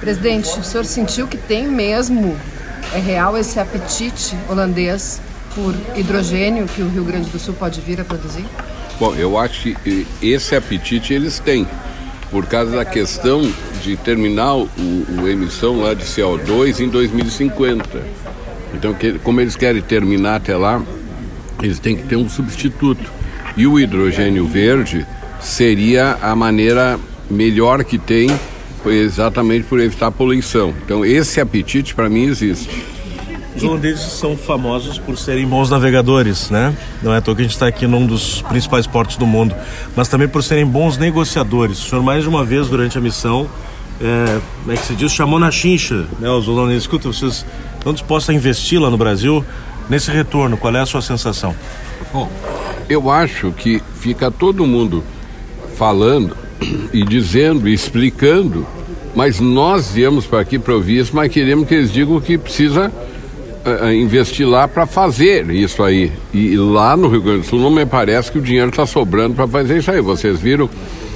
Presidente, o senhor sentiu que tem mesmo, é real esse apetite holandês por hidrogênio que o Rio Grande do Sul pode vir a produzir? Bom, eu acho que esse apetite eles têm, por causa da questão de terminar a emissão lá de CO2 em 2050. Então, como eles querem terminar até lá, eles têm que ter um substituto. E o hidrogênio verde seria a maneira melhor que tem, exatamente por evitar a poluição. Então, esse apetite, para mim, existe. Os holandeses são famosos por serem bons navegadores, né? Não é à toa que a gente está aqui num dos principais portos do mundo, mas também por serem bons negociadores. O senhor, mais de uma vez, durante a missão, como é que se diz? Chamou na chincha, né? Os holandeses, escuta, vocês estão dispostos a investir lá no Brasil? Nesse retorno, qual é a sua sensação? Bom, eu acho que fica todo mundo falando e dizendo, e explicando, mas nós viemos para aqui para ouvir isso, mas queremos que eles digam que precisa investir lá para fazer isso aí. E lá no Rio Grande do Sul não me parece que o dinheiro está sobrando para fazer isso aí. Vocês viram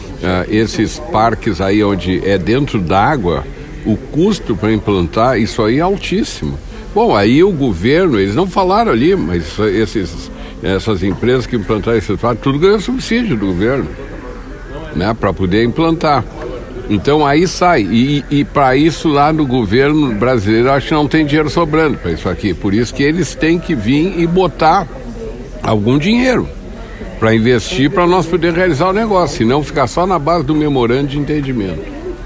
esses parques aí onde é dentro d'água, o custo para implantar isso aí é altíssimo. Bom, aí o governo, eles não falaram ali, mas essas empresas que implantaram esses parques, tudo ganha subsídio do governo, né, para poder implantar. Então aí sai, e para isso lá no governo brasileiro acho que não tem dinheiro sobrando para isso aqui, por isso que eles têm que vir e botar algum dinheiro para investir para nós poder realizar o negócio, senão ficar só na base do memorando de entendimento.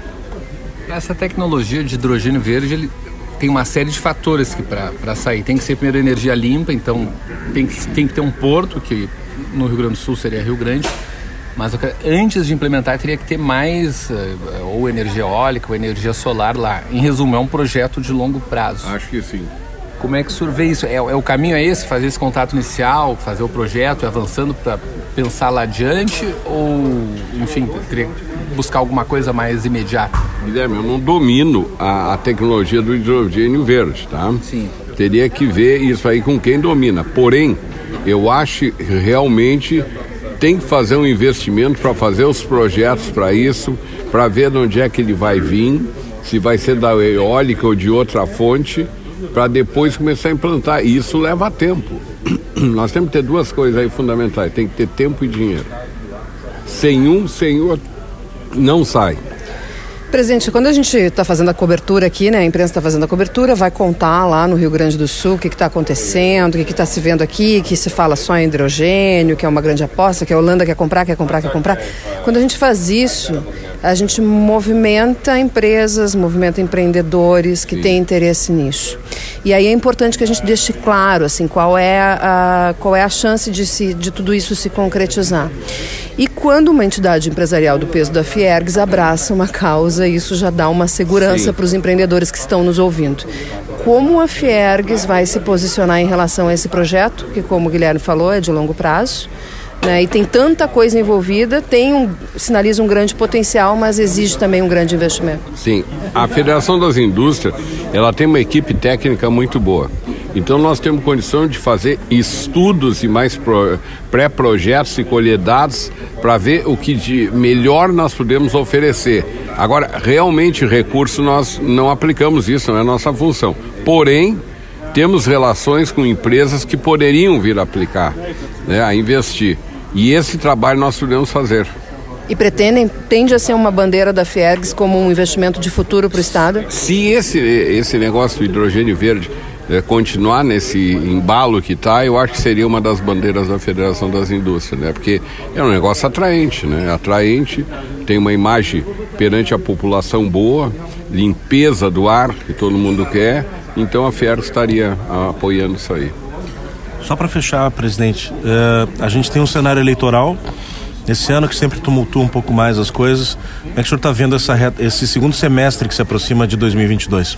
Essa tecnologia de hidrogênio verde, ele tem uma série de fatores que para sair, tem que ser primeiro energia limpa, então tem que ter um porto, que no Rio Grande do Sul seria Rio Grande. Mas antes de implementar teria que ter mais ou energia eólica ou energia solar lá. Em resumo, é um projeto de longo prazo. Acho que sim. Como é que o senhor vê isso? O caminho é esse? Fazer esse contato inicial, fazer o projeto, avançando para pensar lá adiante? Ou, enfim, teria que buscar alguma coisa mais imediata? Guilherme, eu não domino a tecnologia do hidrogênio verde, tá? Sim. Teria que ver isso aí com quem domina. Porém, eu acho realmente tem que fazer um investimento para fazer os projetos para isso, para ver de onde é que ele vai vir, se vai ser da eólica ou de outra fonte, para depois começar a implantar. E isso leva tempo. Nós temos que ter duas coisas aí fundamentais, tem que ter tempo e dinheiro. Sem um, sem outro, não sai. Presidente, quando a gente está fazendo a cobertura aqui, né, a imprensa está fazendo a cobertura, vai contar lá no Rio Grande do Sul o que está acontecendo, o que está se vendo aqui, que se fala só em hidrogênio, que é uma grande aposta, que a Holanda quer comprar. Quando a gente faz isso, a gente movimenta empresas, movimenta empreendedores que têm interesse nisso. E aí é importante que a gente deixe claro assim, qual é a chance de tudo isso se concretizar. E quando uma entidade empresarial do peso da Fiergs abraça uma causa, isso já dá uma segurança para os empreendedores que estão nos ouvindo. Como a Fiergs vai se posicionar em relação a esse projeto, que, como o Guilherme falou, é de longo prazo, né, e tem tanta coisa envolvida, sinaliza um grande potencial, mas exige também um grande investimento. Sim, a Federação das Indústrias, ela tem uma equipe técnica muito boa. Então nós temos condição de fazer estudos e mais pré-projetos e colher dados para ver o que de melhor nós podemos oferecer. Agora, realmente recurso nós não aplicamos isso, não é nossa função. Porém, temos relações com empresas que poderiam vir a aplicar, né, a investir. E esse trabalho nós podemos fazer. E tende a ser uma bandeira da Fiergs como um investimento de futuro para o Estado? Se esse negócio do hidrogênio verde continuar nesse embalo que está, eu acho que seria uma das bandeiras da Federação das Indústrias, né? Porque é um negócio atraente, né? Atraente, tem uma imagem perante a população boa, limpeza do ar, que todo mundo quer, então a Fiergs estaria apoiando isso aí. Só para fechar, presidente, a gente tem um cenário eleitoral esse ano que sempre tumultua um pouco mais as coisas. Como é que o senhor está vendo esse segundo semestre que se aproxima de 2022?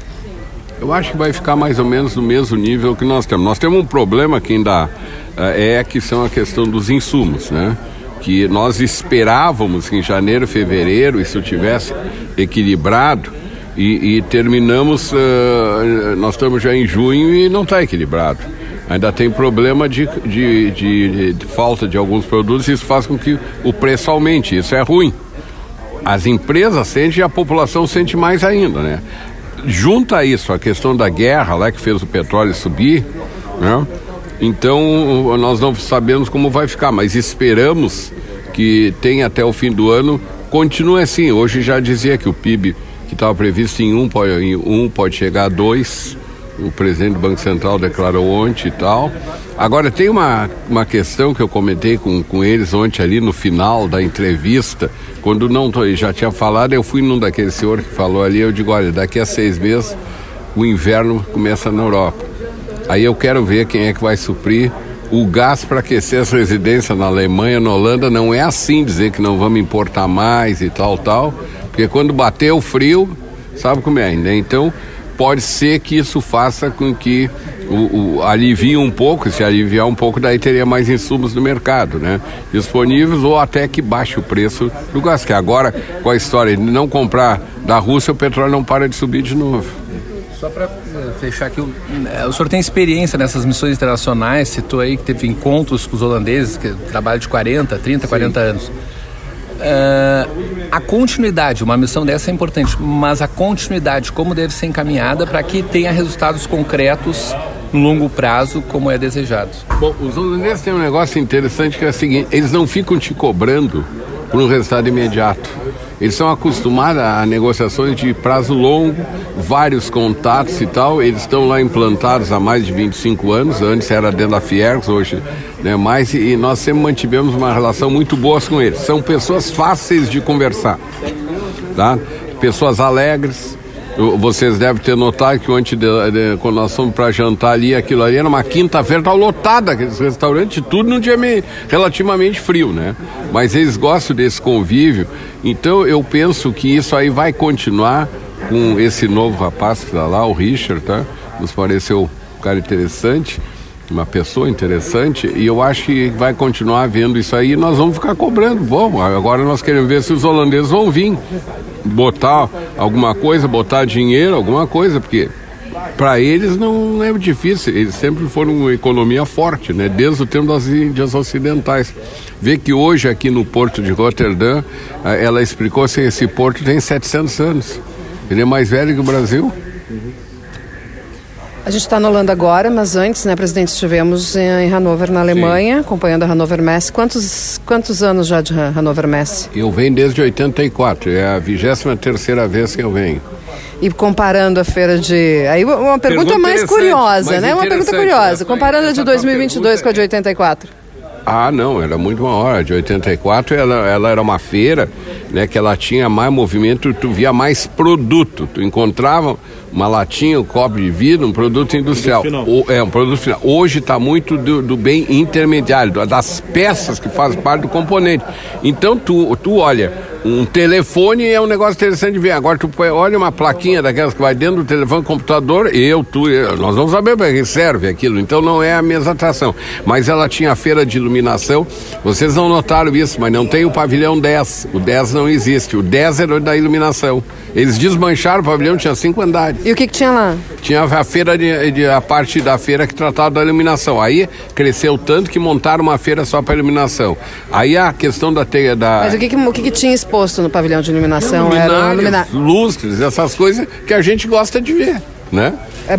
Eu acho que vai ficar mais ou menos no mesmo nível que nós temos. Nós temos um problema que ainda que são a questão dos insumos, né? Que nós esperávamos que em janeiro, fevereiro isso tivesse equilibrado e terminamos, nós estamos já em junho e não está equilibrado. Ainda tem problema de falta de alguns produtos e isso faz com que o preço aumente, isso é ruim. as empresas sentem e a população sente mais ainda, né? Junta isso a questão da guerra lá que fez o petróleo subir, né? Então nós não sabemos como vai ficar, mas esperamos que tenha até o fim do ano, continue assim. Hoje já dizia que o PIB que estava previsto em 1 pode chegar a 2, o presidente do Banco Central declarou ontem e tal. Agora tem uma questão que eu comentei com eles ontem ali no final da entrevista, quando já tinha falado, eu fui num daquele senhor que falou ali, eu digo, olha, daqui a 6 meses o inverno começa na Europa. Aí eu quero ver quem é que vai suprir o gás para aquecer as residências na Alemanha, na Holanda. Não é assim dizer que não vamos importar mais e tal, porque quando bater o frio, sabe como é, né? Então pode ser que isso faça com que alivie um pouco, se aliviar um pouco, daí teria mais insumos no mercado, né? Disponíveis, ou até que baixe o preço do gás, que agora com a história de não comprar da Rússia, o petróleo não para de subir de novo. Só para fechar aqui, o senhor tem experiência nessas missões internacionais, citou aí que teve encontros com os holandeses, que trabalham de 40 anos. A continuidade, uma missão dessa é importante, mas a continuidade, como deve ser encaminhada para que tenha resultados concretos no longo prazo, como é desejado? Bom, os holandeses têm um negócio interessante que é o seguinte, eles não ficam te cobrando por um resultado imediato. Eles são acostumados a negociações de prazo longo, vários contatos e tal. Eles estão lá implantados há mais de 25 anos. Antes era dentro da Fiergs, hoje, né, mais. E nós sempre mantivemos uma relação muito boa com eles. São pessoas fáceis de conversar, tá? Pessoas alegres. Vocês devem ter notado que ontem, quando nós fomos para jantar ali, aquilo ali era uma quinta-feira, estava lotada, aqueles restaurantes, tudo num dia relativamente frio, né? Mas eles gostam desse convívio, então eu penso que isso aí vai continuar com esse novo rapaz que está lá, o Richard, tá? Nos pareceu um cara interessante, uma pessoa interessante, e eu acho que vai continuar vendo isso aí e nós vamos ficar cobrando. Bom, agora nós queremos ver se os holandeses vão vir botar alguma coisa, botar dinheiro, alguma coisa, porque para eles não é difícil, eles sempre foram uma economia forte, né? Desde o tempo das Índias Ocidentais. Vê que hoje aqui no porto de Roterdã, ela explicou assim, esse porto tem 700 anos, ele é mais velho que o Brasil. A gente está na Holanda agora, mas antes, né, presidente, estivemos em Hannover, na Alemanha, sim, acompanhando a Hannover Messe. Quantos anos já de Hannover Messe? Eu venho desde 84, é a 23ª vez que eu venho. E comparando a feira de... Aí uma pergunta mais curiosa, né? Uma pergunta curiosa. Comparando a de 2022 com a de 84. Ah, não, era muito maior. A de 84 ela era uma feira, né, que ela tinha mais movimento, tu via mais produto. Tu encontrava uma latinha, um copo de vidro, um produto industrial. Um produto final. Hoje está muito do bem intermediário, das peças que fazem parte do componente. Então tu olha, um telefone é um negócio interessante de ver. Agora tu olha uma plaquinha daquelas que vai dentro do telefone, computador, nós vamos saber para que serve aquilo. Então não é a mesma atração. Mas ela tinha a feira de iluminação. Vocês não notaram isso, mas não tem o pavilhão 10. O 10 não existe. O 10 era da iluminação. Eles desmancharam o pavilhão, tinha 5 andares. E o que tinha lá? Tinha a feira, a parte da feira que tratava da iluminação. Aí cresceu tanto que montaram uma feira só para iluminação. Aí a questão da... Mas o que tinha exposto no pavilhão de iluminação? Lustres, essas coisas que a gente gosta de ver, né?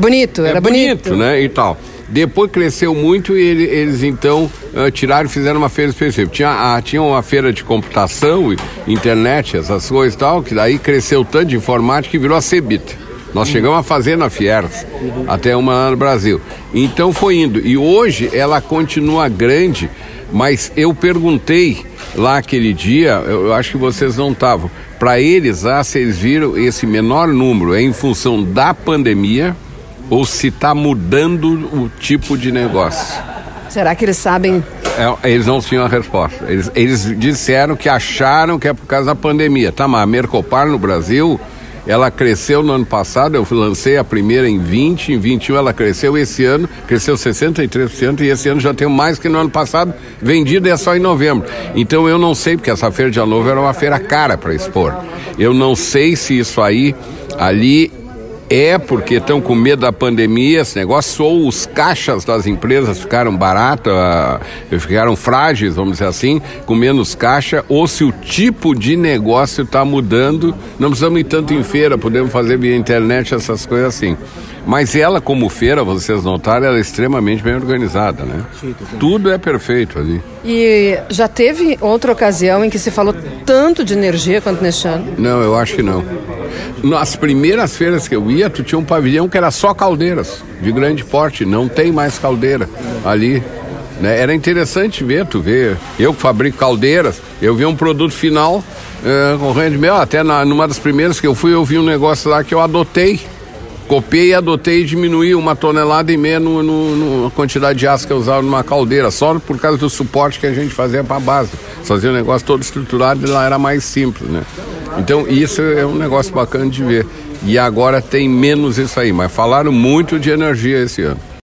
Era bonito, né? E tal. Depois cresceu muito e eles então tiraram e fizeram uma feira específica. Tinha uma feira de computação, internet, essas coisas e tal, que daí cresceu tanto de informática que virou a Cebit. Nós chegamos a fazer na Fiergs, até uma no Brasil. Então foi indo. E hoje ela continua grande, mas eu perguntei lá aquele dia, eu acho que vocês não estavam, para eles, se eles viram esse menor número é em função da pandemia ou se está mudando o tipo de negócio. Será que eles sabem? Eles não tinham a resposta. Eles disseram que acharam que é por causa da pandemia. Tá, mas a Mercopar no Brasil, ela cresceu no ano passado, eu lancei a primeira em 20, em 21 ela cresceu, esse ano cresceu 63% e esse ano já tem mais que no ano passado, vendido é só em novembro. Então eu não sei, porque essa feira de Hannover era uma feira cara para expor. Eu não sei se isso aí, ali, Porque estão com medo da pandemia, esse negócio, ou os caixas das empresas ficaram baratos, ficaram frágeis, vamos dizer assim, com menos caixa, ou se o tipo de negócio está mudando, não precisamos ir tanto em feira, podemos fazer via internet, essas coisas assim. Mas ela, como feira, vocês notaram, ela é extremamente bem organizada, né? Sim, tudo é perfeito ali. E já teve outra ocasião em que se falou tanto de energia quanto neste ano? Não, eu acho que não. Nas primeiras feiras que eu ia, tu tinha um pavilhão que era só caldeiras, de grande porte, não tem mais caldeira ali. Né? Era interessante ver, eu que fabrico caldeiras, eu vi um produto final correndo de mel, até numa das primeiras que eu fui, eu vi um negócio lá que eu adotei. Copiei e adotei e diminuí 1,5 tonelada na quantidade de aço que eu usava numa caldeira, só por causa do suporte que a gente fazia para a base. Fazia um negócio todo estruturado e lá era mais simples, né? Então isso é um negócio bacana de ver. E agora tem menos isso aí, mas falaram muito de energia esse ano.